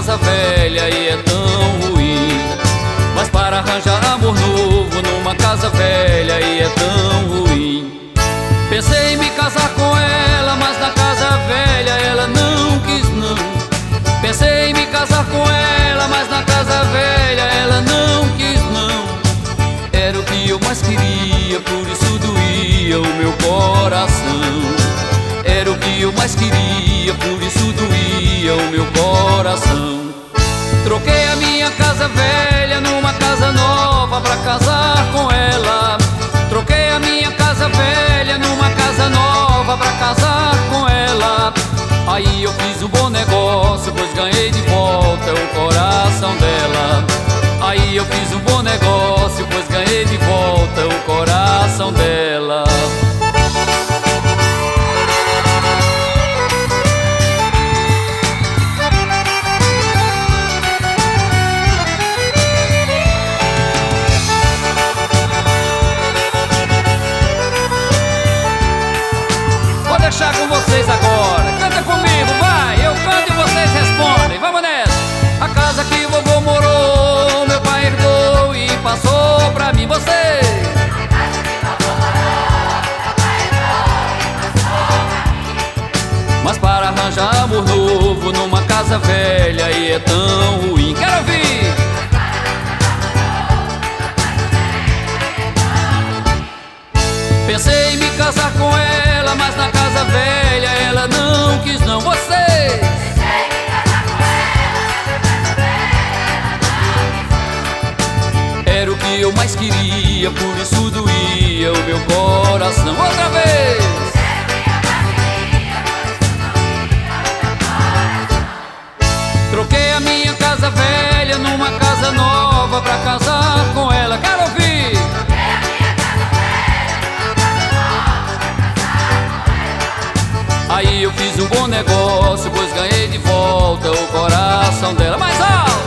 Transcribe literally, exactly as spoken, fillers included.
casa velha e é tão ruim. Mas para arranjar amor novo numa casa velha e é tão ruim. Pensei em me casar com ela, mas na casa velha ela não quis não. Pensei em me casar com ela, mas na casa velha ela não quis não. Era o que eu mais queria, por isso doía o meu coração. Era o que eu mais queria, por isso doía o meu coração. Troquei a minha casa velha numa casa nova pra casar com ela. Troquei a minha casa velha numa casa nova pra casar com ela. Aí eu fiz um bom negócio, pois ganhei de volta o coração dela. Aí eu fiz um bom negócio, pois ganhei de volta o coração dela. Vou deixar com vocês agora, canta comigo, vai! Eu canto e vocês respondem, vamos nessa! A casa que vovô morou, meu pai herdou e passou pra mim, vocês! A casa que vovô morou, meu pai herdou e passou pra mim. Mas para arranjar amor novo numa casa velha e é tão ruim. Quero ouvir! Pensei em me casar com ela, mas na casa velha ela não quis não. Vocês! Pensei em me casar com ela, mas na casa velha ela não quis não. Era o que eu mais queria, por isso doía o meu coração. Outra vez! Troquei a minha casa velha numa casa nova pra casar com ela. Quero ouvir! Troquei a minha casa velha numa casa nova pra casar com ela. Aí eu fiz um bom negócio, pois ganhei de volta o coração dela. Mais alto!